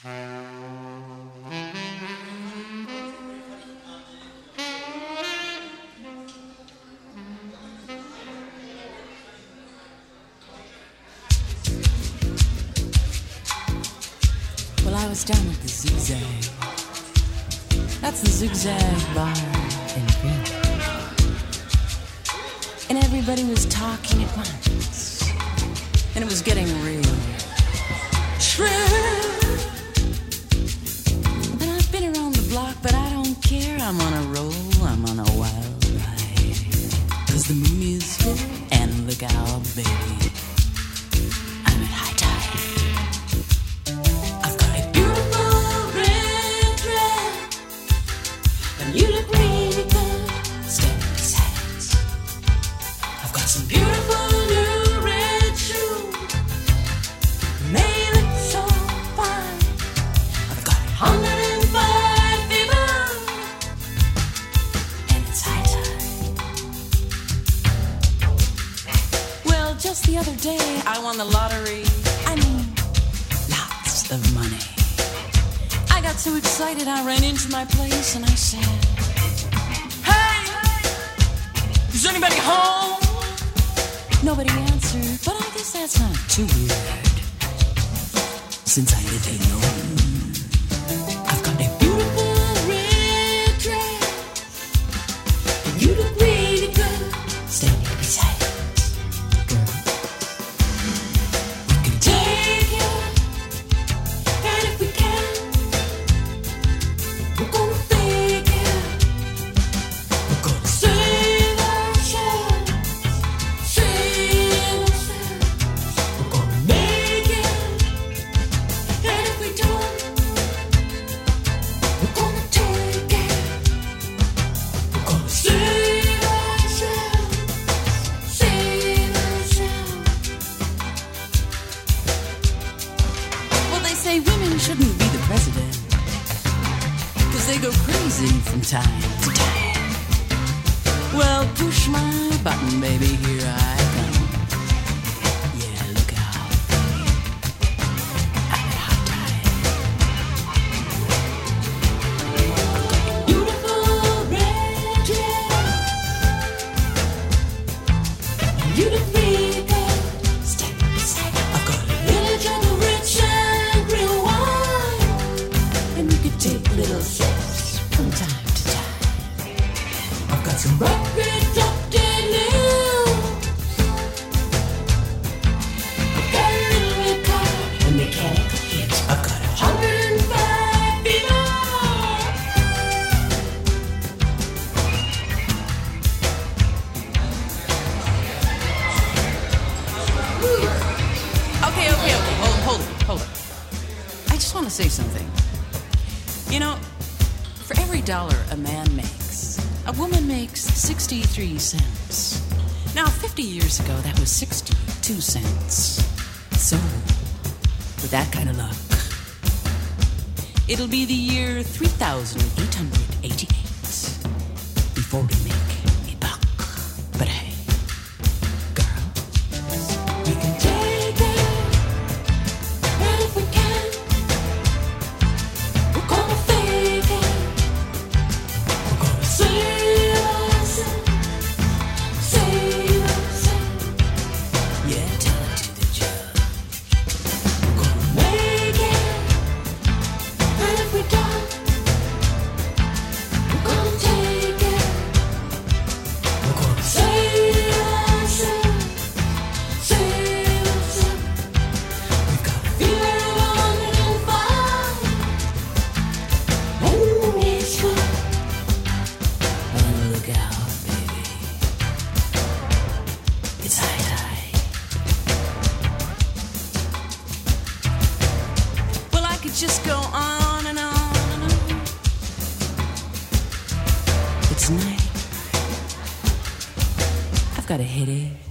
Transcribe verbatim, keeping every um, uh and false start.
Well, I was down at the Zigzag. That's the Zigzag bar in Greenwich. And everybody was talking at once. And it was getting real true. But I've been around the block, but I don't care. I'm on a roll, I'm on a wild ride. 'Cause the moon is full, and look out, baby, I'm at high tide. I've got a beautiful red dress, and you look really good. Step aside. I've got some beautiful new red shoes. They look so fine. I've got one hundred five fever, and it's high tide. Well, just the other day, I won the lottery. I mean, lots of money. I got so excited, I ran into my place and I said, "Hey, is anybody home?" Nobody answered, but I guess that's not too weird, since I live alone. I've got a beautiful red dress, and you look really good standing beside it. Girl, we can take it, and if we can, we're gonna fake it. We're gonna save ourselves, save ourselves. We're gonna make it, and if we don't, we're gonna take it. We're gonna save ourselves, save ourselves. Well, they say women shouldn't be the president, 'cause they go crazy from time to time. Well, push my button, baby, here I come. Yeah, look out. I'm at high tide. Beautiful red dress, and you look really good standing beside me. I've got a little jungle rich and real wine, and we could take little sips from time to time. I've got some rocket updated news. I've got a little car and mechanical hits. I've got a hundred and five fever. Okay, okay, okay. Hold, hold it, hold it. I just want to say something. You know, for every dollar a man makes, a woman makes sixty-three cents. Now, fifty years ago, that was sixty-two cents. So, with that kind of luck, it'll be the year three thousand eight hundred eighty-eight before we make a buck. But hey, girl, we can take it, and if we can, we're gonna fake it. We're gonna save ourselves, save ourselves. Yeah, tell it to the judge. We're gonna make it, and if we don't, we're gonna take it. We're gonna save ourselves, save ourselves. We've got a fever of one hundred five, and it's good. And look out, baby, it's high tide. Well, I could just go on and on and on. But tonight, I've got a headache.